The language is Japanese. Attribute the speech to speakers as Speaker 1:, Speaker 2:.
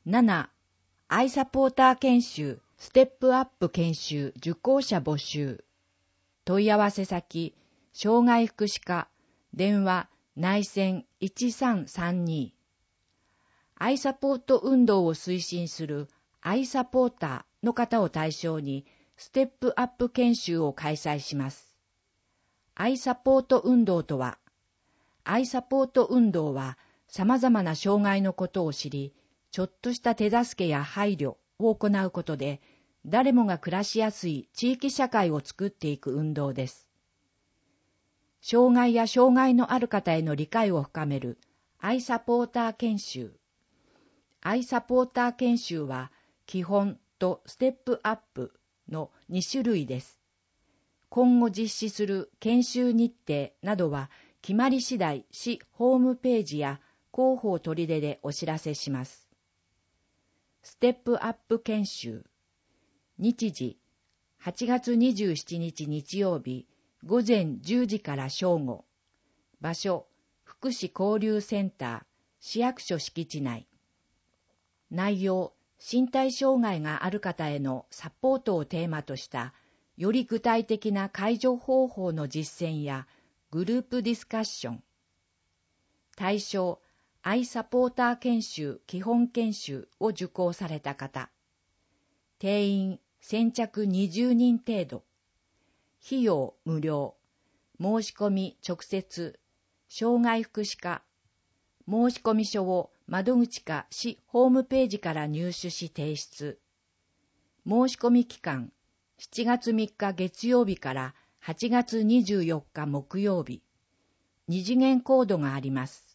Speaker 1: 7. アイサポーター研修ステップアップ研修受講者募集。問い合わせ先、障害福祉課、電話、内線1332。アイサポート運動を推進するアイサポーターの方を対象にステップアップ研修を開催します。アイサポート運動とは、アイサポート運動は様々な障害のことを知り、ちょっとした手助けや配慮を行うことで、誰もが暮らしやすい地域社会を作っていく運動です。障害や障害のある方への理解を深めるアイサポーター研修。アイサポーター研修は基本とステップアップの2種類です。今後実施する研修日程などは決まり次第市ホームページや広報取出でお知らせします。ステップアップ研修。日時、8月27日日曜日、午前10時から正午。場所、福祉交流センター、市役所敷地内。内容、身体障害がある方へのサポートをテーマとした、より具体的な介助方法の実践やグループディスカッション。対象、アイサポーター研修基本研修を受講された方。定員先着20人程度。費用無料。申し込み直接。障害福祉課。申し込み書を窓口か市ホームページから入手し提出。申し込み期間、7月3日月曜日から8月24日木曜日。2次元コードがあります。